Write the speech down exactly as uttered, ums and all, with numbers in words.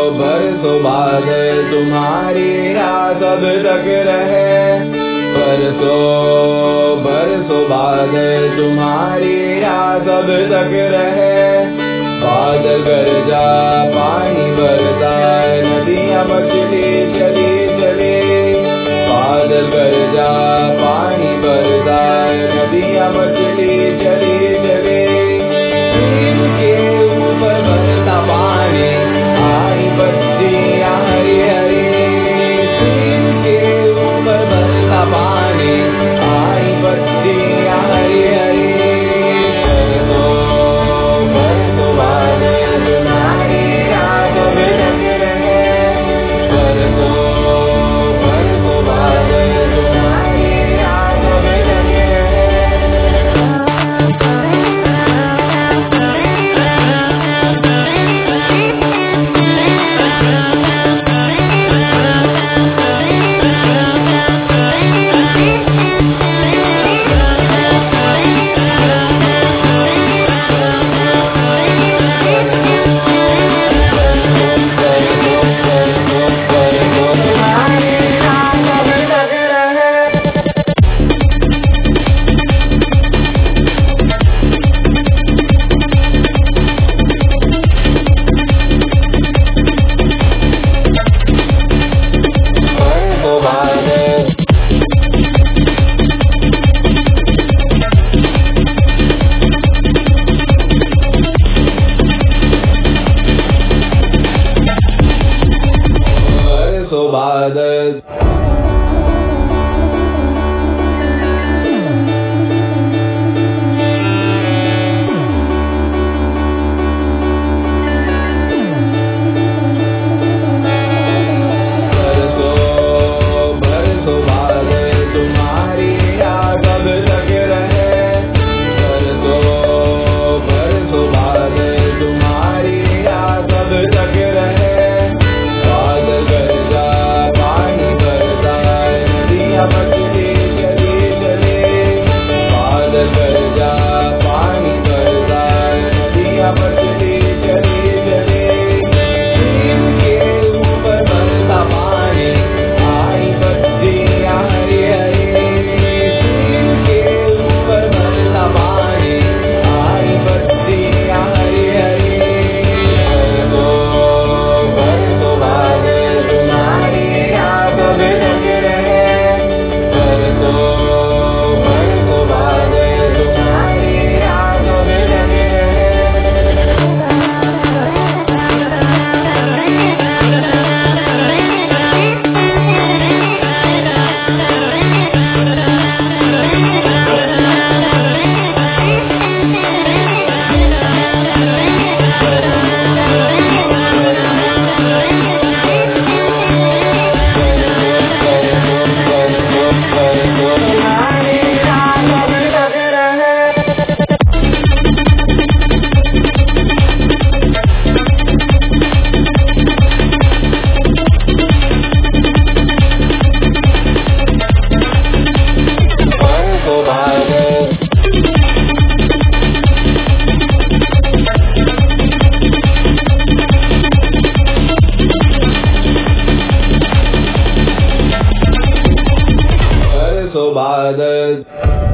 बरसों बाद तुम्हारी राह सब तक रहे, बरसों बरसों बाद तुम्हारी राह सब तक रहे। बादल गरजा पानी बरसाए नदियाँ मछली चली चली, बादल गरजा पानी बरसाए नदियाँ मछली चली चली। नीम के ऊपर बरसा पानी आई बत्तियाँ हरी हरी, नीम के ऊपर बरसा पानी आई बत्तियाँ हरी हरी। Badat Badat